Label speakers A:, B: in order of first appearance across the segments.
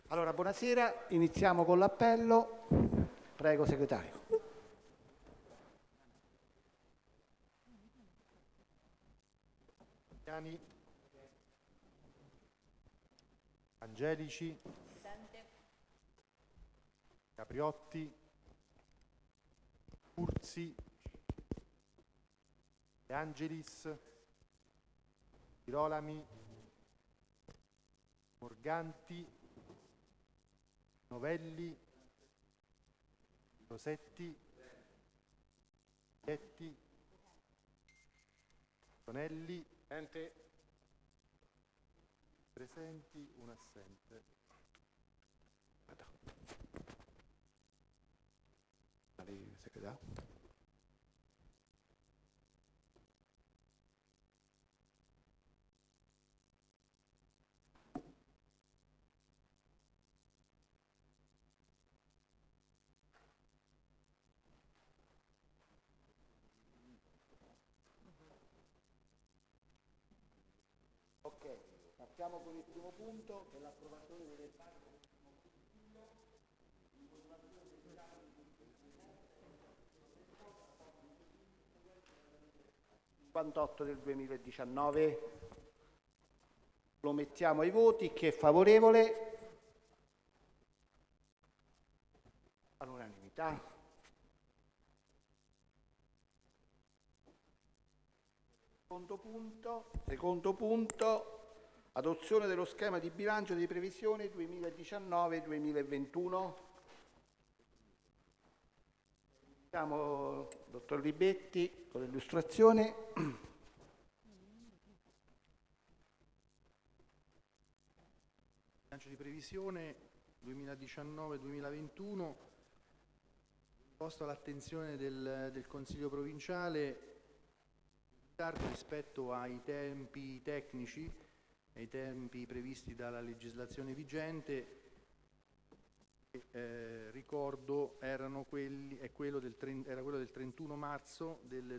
A: Allora, buonasera, iniziamo con l'appello. Prego, segretario.
B: Piani, Angelici, Capriotti, Curzi, De Angelis, Girolami, Morganti, Novelli, Rosetti, Chetti, Tonelli, presenti, un assente.
A: Segretario. Ok, partiamo con il primo punto, che è l'approvazione delle parti del primo consiglio, in motivazione del piano di 58 del 2019. Lo mettiamo ai voti. Chi è favorevole? All'unanimità. Secondo punto, adozione dello schema di bilancio di previsione 2019-2021. Siamo, dottor Ribetti, con l'illustrazione.
B: Bilancio di previsione 2019-2021, posto all'attenzione del Consiglio provinciale rispetto ai tempi tecnici, ai tempi previsti dalla legislazione vigente. Ricordo era quello del 31 marzo del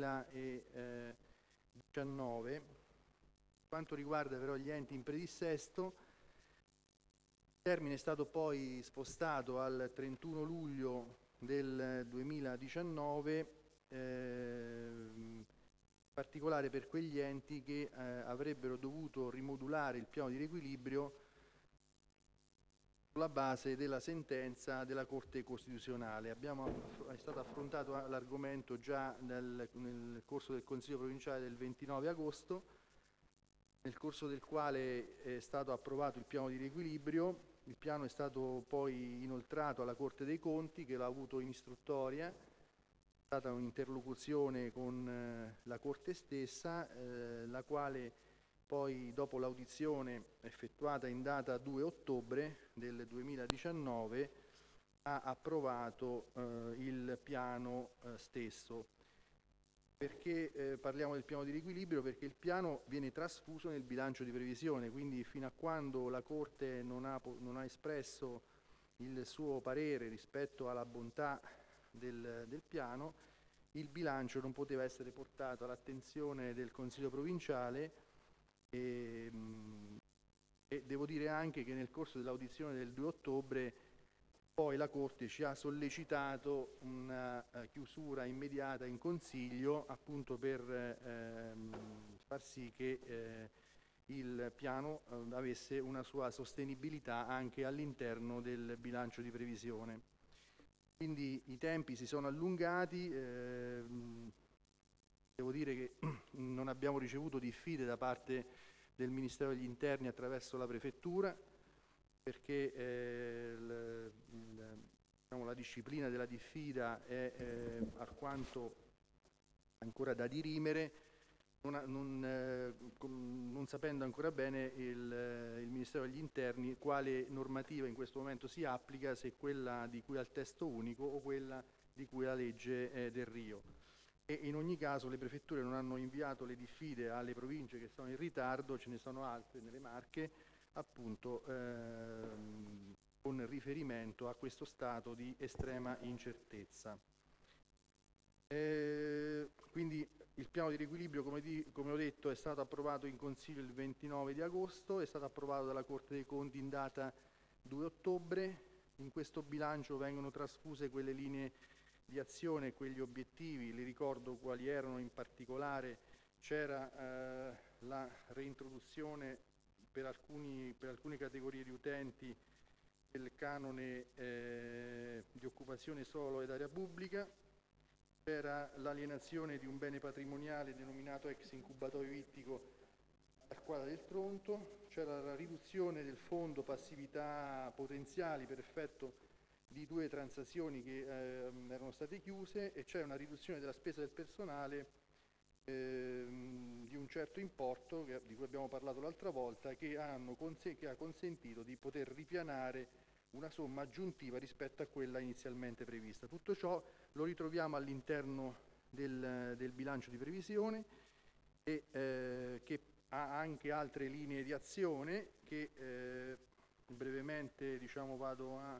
B: 2019. Per quanto riguarda però gli enti in predissesto, il termine è stato poi spostato al 31 luglio del 2019, in particolare per quegli enti che avrebbero dovuto rimodulare il piano di riequilibrio sulla base della sentenza della Corte Costituzionale. È stato affrontato l'argomento già nel corso del Consiglio provinciale del 29 agosto, nel corso del quale è stato approvato il piano di riequilibrio. Il piano è stato poi inoltrato alla Corte dei Conti, che l'ha avuto in istruttoria. È stata un'interlocuzione con la Corte stessa, la quale poi, dopo l'audizione effettuata in data 2 ottobre del 2019, ha approvato il piano stesso. Perché parliamo del piano di riequilibrio? Perché il piano viene trasfuso nel bilancio di previsione, quindi fino a quando la Corte non ha espresso il suo parere rispetto alla bontà del piano, il bilancio non poteva essere portato all'attenzione del Consiglio provinciale. E devo dire anche che nel corso dell'audizione del 2 ottobre poi la Corte ci ha sollecitato una chiusura immediata in Consiglio, appunto per far sì che il piano avesse una sua sostenibilità anche all'interno del bilancio di previsione. Quindi i tempi si sono allungati. Devo dire che non abbiamo ricevuto diffide da parte del Ministero degli Interni attraverso la Prefettura, perché la disciplina della diffida è alquanto ancora da dirimere, non sapendo ancora bene il Ministero degli Interni quale normativa in questo momento si applica, se quella di cui al testo unico o quella di cui alla legge del Rio. E in ogni caso le prefetture non hanno inviato le diffide alle province che sono in ritardo, ce ne sono altre nelle Marche, appunto con riferimento a questo stato di estrema incertezza. Quindi il piano di riequilibrio, come ho detto, è stato approvato in Consiglio il 29 di agosto, è stato approvato dalla Corte dei Conti in data 2 ottobre. In questo bilancio vengono trasfuse quelle linee di azione e quegli obiettivi. Li ricordo quali erano. In particolare c'era la reintroduzione per alcune categorie di utenti del canone di occupazione suolo ed area pubblica, c'era l'alienazione di un bene patrimoniale denominato ex incubatorio ittico al Quadra del Tronto, c'era la riduzione del fondo passività potenziali per effetto di 2 transazioni che erano state chiuse, e c'è una riduzione della spesa del personale di un certo importo, di cui abbiamo parlato l'altra volta, che ha consentito di poter ripianare una somma aggiuntiva rispetto a quella inizialmente prevista. Tutto ciò lo ritroviamo all'interno del bilancio di previsione, e che ha anche altre linee di azione che brevemente vado a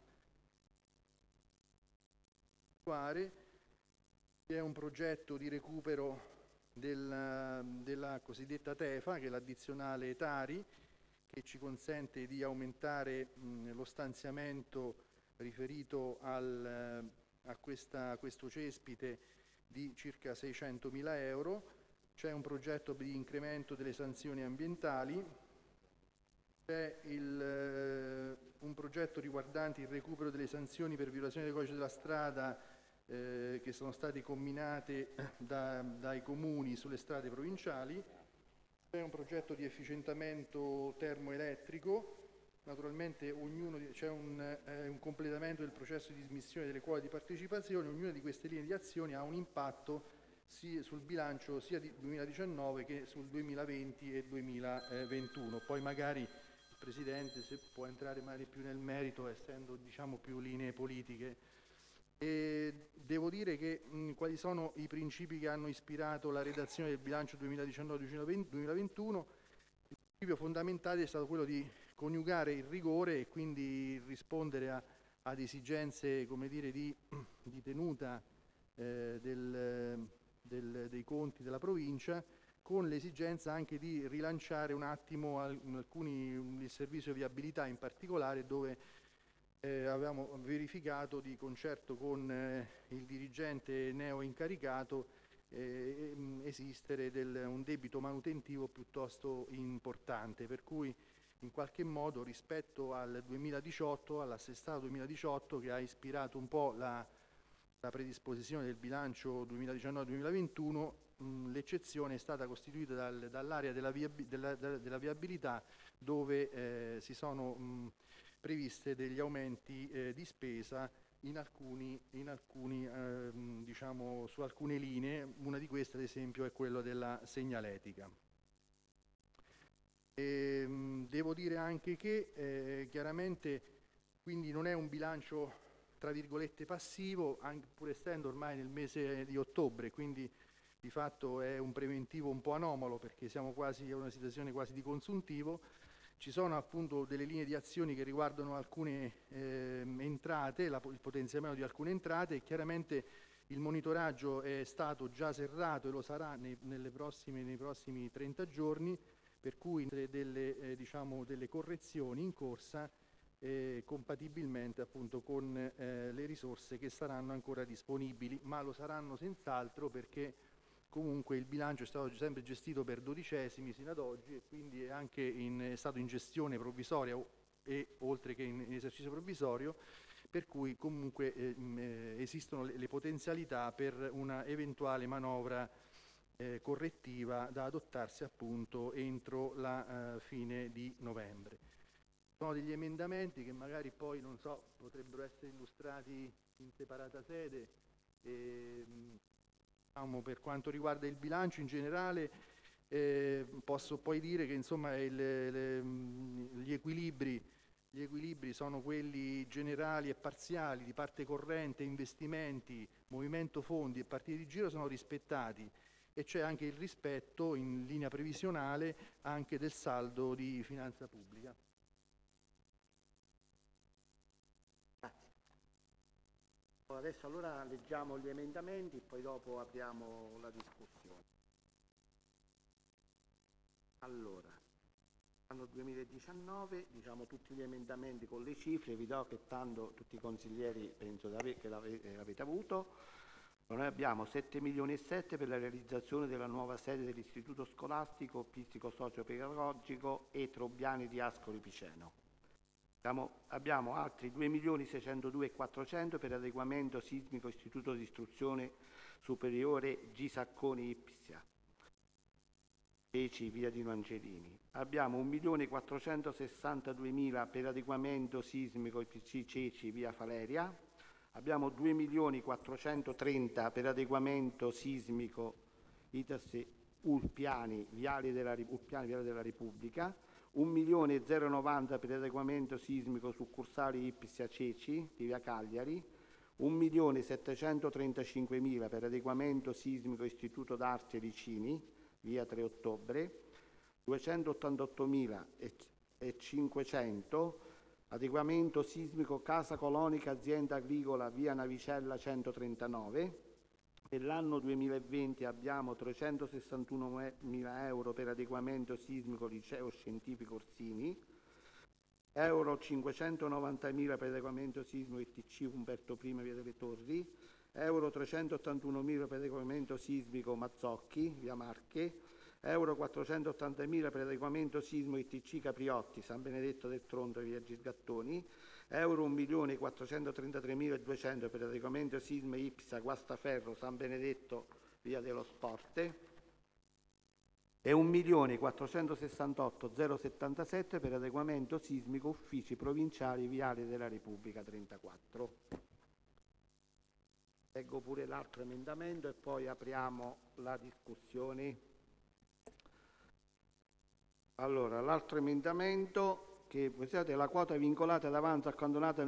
B: fare. È un progetto di recupero della cosiddetta TEFA, che è l'addizionale Tari, che ci consente di aumentare lo stanziamento riferito a questo cespite di circa 600.000 euro. C'è un progetto di incremento delle sanzioni ambientali, c'è un progetto riguardante il recupero delle sanzioni per violazione del codice della strada che sono state comminate dai comuni sulle strade provinciali. C'è un progetto di efficientamento termoelettrico. Naturalmente c'è un completamento del processo di dismissione delle quote di partecipazione. Ognuna di queste linee di azioni ha un impatto sul bilancio sia di 2019 che sul 2020 e 2021. Poi magari il Presidente, se può entrare magari più nel merito, essendo più linee politiche. E devo dire che quali sono i principi che hanno ispirato la redazione del bilancio 2019-2021? Il principio fondamentale è stato quello di coniugare il rigore e quindi rispondere ad esigenze, di tenuta dei conti della provincia, con l'esigenza anche di rilanciare un attimo il servizio viabilità in particolare, dove avevamo verificato di concerto con il dirigente neo incaricato esistere un debito manutentivo piuttosto importante, per cui in qualche modo rispetto al 2018, all'assestato 2018, che ha ispirato un po' la predisposizione del bilancio 2019-2021, l'eccezione è stata costituita dall'area della viabilità, dove si sono previste degli aumenti di spesa su alcune linee. Una di queste, ad esempio, è quella della segnaletica. Devo dire anche che chiaramente quindi non è un bilancio tra virgolette passivo, anche pur essendo ormai nel mese di ottobre, quindi di fatto è un preventivo un po' anomalo, perché siamo quasi in una situazione quasi di consuntivo. Ci sono appunto delle linee di azioni che riguardano alcune entrate, il potenziamento di alcune entrate, e chiaramente il monitoraggio è stato già serrato e lo sarà nei prossimi 30 giorni, per cui delle correzioni in corsa compatibilmente appunto con le risorse che saranno ancora disponibili, ma lo saranno senz'altro, perché comunque il bilancio è stato sempre gestito per 12esimi sino ad oggi, e quindi è stato in gestione provvisoria e oltre che in esercizio provvisorio, per cui comunque esistono le potenzialità per una eventuale manovra correttiva da adottarsi appunto entro la fine di novembre. Sono degli emendamenti che magari poi, non so, potrebbero essere illustrati in separata sede. Per quanto riguarda il bilancio in generale, posso poi dire che insomma gli equilibri sono quelli generali e parziali di parte corrente, investimenti, movimento fondi e partite di giro sono rispettati, e c'è anche il rispetto in linea previsionale anche del saldo di finanza pubblica.
A: Adesso allora leggiamo gli emendamenti, poi dopo apriamo la discussione. Allora, Anno 2019, diciamo tutti gli emendamenti con le cifre, vi do che tanto tutti i consiglieri penso che l'avete avuto. Noi abbiamo 7 milioni e 7 per la realizzazione della nuova sede dell'Istituto Scolastico Psico-Socio-Pedagogico e Trobbiani di Ascoli Piceno. Abbiamo altri 2 milioni 602 e 400 per adeguamento sismico Istituto di Istruzione Superiore Gisacconi Ipsia, Ceci, via Dino Angelini. Abbiamo 1.462.000 per adeguamento sismico IPC Ceci, via Faleria. Abbiamo 2.430.000 per adeguamento sismico ITAS Ulpiani, Viale della Repubblica. 1.090.000 per adeguamento sismico succursali Ipsia Ceci, di via Cagliari. 1.735.000 per adeguamento sismico Istituto d'Arte Licini, via 3 ottobre, 288.500 adeguamento sismico Casa Colonica Azienda Agricola, via Navicella 139. Per l'anno 2020 abbiamo 361.000 euro per adeguamento sismico Liceo Scientifico Orsini, euro 590.000 per adeguamento sismico ITC Umberto I, via delle Torri, euro 381.000 per adeguamento sismico Mazzocchi, via Marche, euro 480.000 per adeguamento sismico ITC Capriotti, San Benedetto del Tronto, via Gisgattoni, euro 1.433.200 per adeguamento sismico Ipsa Guastaferro, San Benedetto, via dello Sporte, e 1.468.077 per adeguamento sismico Uffici Provinciali Viale della Repubblica 34. Leggo pure l'altro emendamento e poi apriamo la discussione. Allora, l'altro emendamento che è la quota vincolata d'avanzo accantonata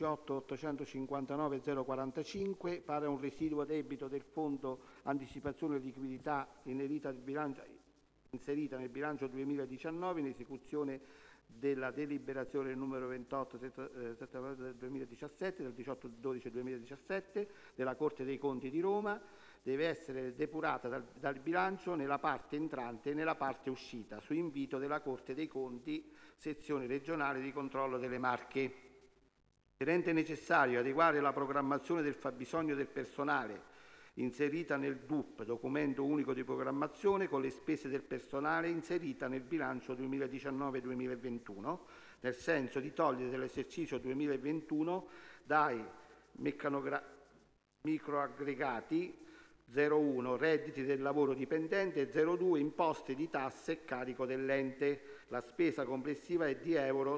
A: nell'11.859.045 pari a un residuo debito del Fondo Anticipazione e Liquidità inserita nel bilancio 2019 in esecuzione della deliberazione numero 28 del 2017, del 18/12/2017 della Corte dei Conti di Roma, deve essere depurata dal bilancio nella parte entrante e nella parte uscita, su invito della Corte dei Conti, sezione regionale di controllo delle Marche. Rende necessario adeguare la programmazione del fabbisogno del personale inserita nel DUP, documento unico di programmazione, con le spese del personale inserita nel bilancio 2019-2021, nel senso di togliere dall'esercizio 2021 dai microaggregati 01 redditi del lavoro dipendente e 02 imposte di tasse e carico dell'ente. La spesa complessiva è di euro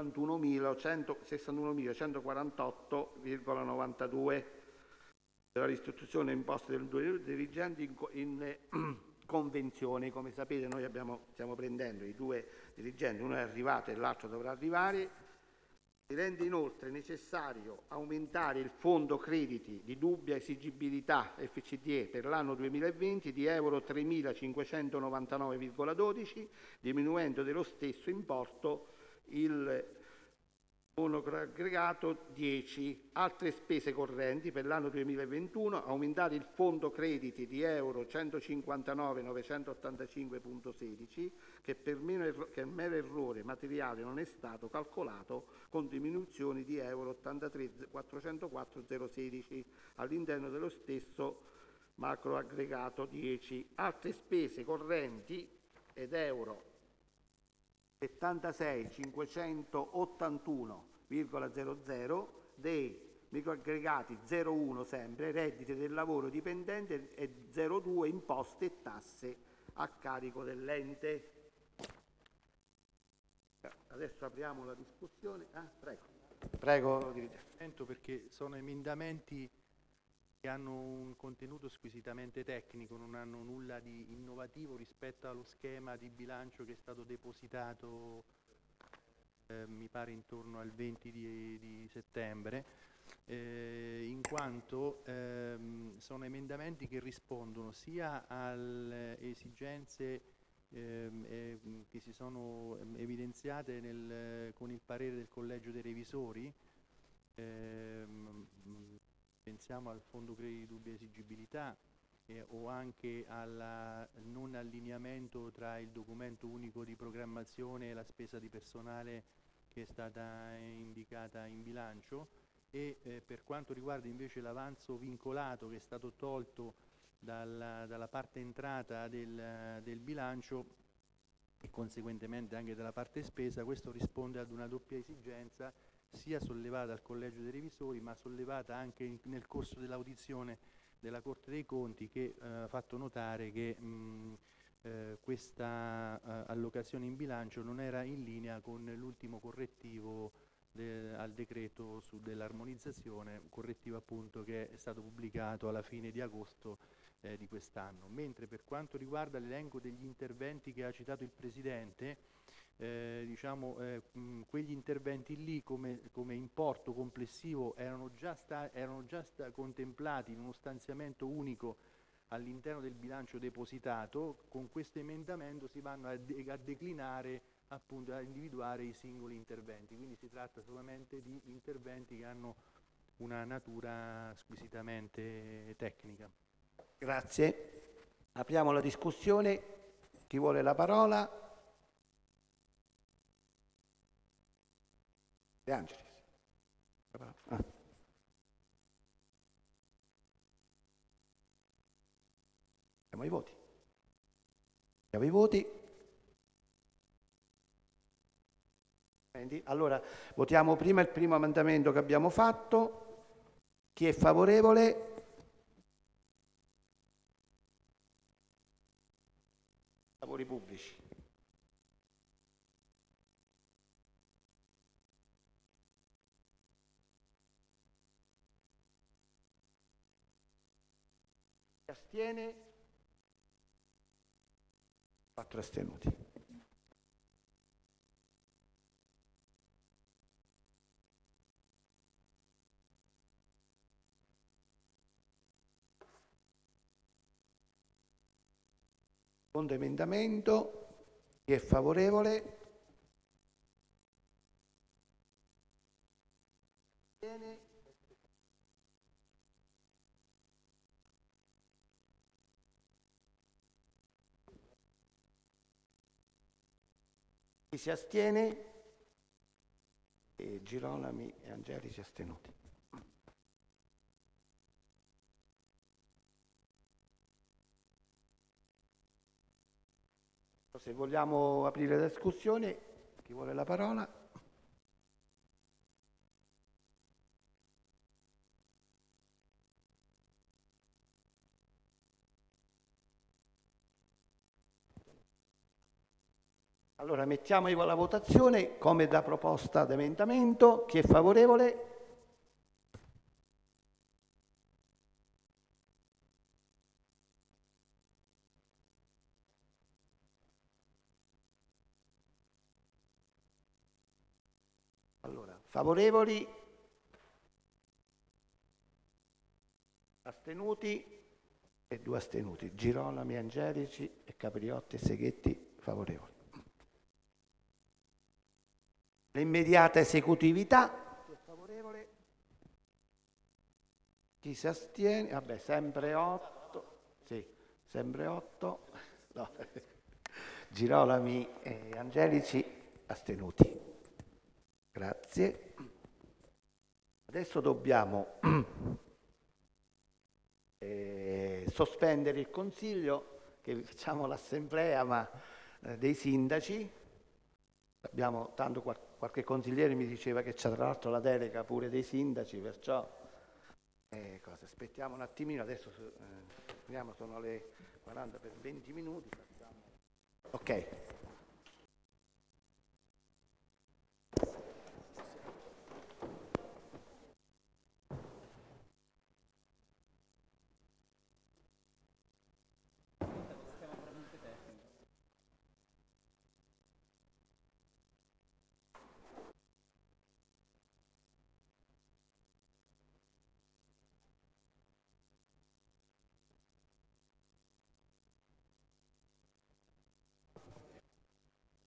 A: 61.148,92 della ristrutturazione imposte del due dirigenti in convenzione. Come sapete noi stiamo prendendo i due dirigenti, uno è arrivato e l'altro dovrà arrivare. Si rende inoltre necessario aumentare il fondo crediti di dubbia esigibilità FCDE per l'anno 2020 di euro 3.599,12, diminuendo dello stesso importo il monoaggregato 10. Altre spese correnti per l'anno 2021, aumentare il fondo crediti di euro 159.985,16 che per mero errore materiale non è stato calcolato, con diminuzioni di euro 83.404,016 all'interno dello stesso macroaggregato 10. Altre spese correnti ed euro 76.581,00 dei microaggregati 01 sempre, redditi del lavoro dipendente, e 02 imposte e tasse a carico dell'ente. Adesso apriamo la discussione. Prego.
B: Perché sono emendamenti che hanno un contenuto squisitamente tecnico, non hanno nulla di innovativo rispetto allo schema di bilancio che è stato depositato mi pare intorno al 20 di settembre, in quanto sono emendamenti che rispondono sia alle esigenze che si sono evidenziate con il parere del Collegio dei Revisori. Pensiamo al fondo crediti dubbia esigibilità, o anche al non allineamento tra il documento unico di programmazione e la spesa di personale che è stata indicata in bilancio, e per quanto riguarda invece l'avanzo vincolato che è stato tolto dalla parte entrata del bilancio e conseguentemente anche dalla parte spesa, questo risponde ad una doppia esigenza, sia sollevata dal Collegio dei Revisori, ma sollevata anche nel corso dell'audizione della Corte dei Conti, che ha fatto notare che questa allocazione in bilancio non era in linea con l'ultimo correttivo al decreto dell'armonizzazione, correttivo appunto che è stato pubblicato alla fine di agosto di quest'anno. Mentre per quanto riguarda l'elenco degli interventi che ha citato il Presidente, quegli interventi lì come importo complessivo erano già contemplati in uno stanziamento unico all'interno del bilancio depositato. Con questo emendamento si vanno a declinare, appunto, a individuare i singoli interventi, quindi si tratta solamente di interventi che hanno una natura squisitamente tecnica.
A: Grazie. Apriamo la discussione. Chi vuole la parola? De Angelis. Andiamo ai voti. Andiamo ai voti. Allora, votiamo prima il primo emendamento che abbiamo fatto. Chi è favorevole? Lavori pubblici. Chi astiene? 4 astenuti. Secondo emendamento, chi è favorevole? Astiene? Chi si astiene? Girolami e Angelici astenuti. Se vogliamo aprire la discussione, chi vuole la parola? Allora mettiamo la votazione come da proposta d'emendamento. Chi è favorevole? Allora, favorevoli? Astenuti? E 2 astenuti. Girolami, Angelici e Capriotti e Seghetti favorevoli. L'immediata esecutività. Chi è favorevole? Chi si astiene? Vabbè, sempre 8. Sì, sempre 8. No. Girolami e Angelici astenuti. Grazie. Adesso dobbiamo sospendere il Consiglio, che facciamo l'assemblea dei sindaci. Abbiamo, tanto qualche consigliere mi diceva che c'è tra l'altro la delega pure dei sindaci, perciò aspettiamo un attimino, adesso sono le 40 per 20 minuti. Ok.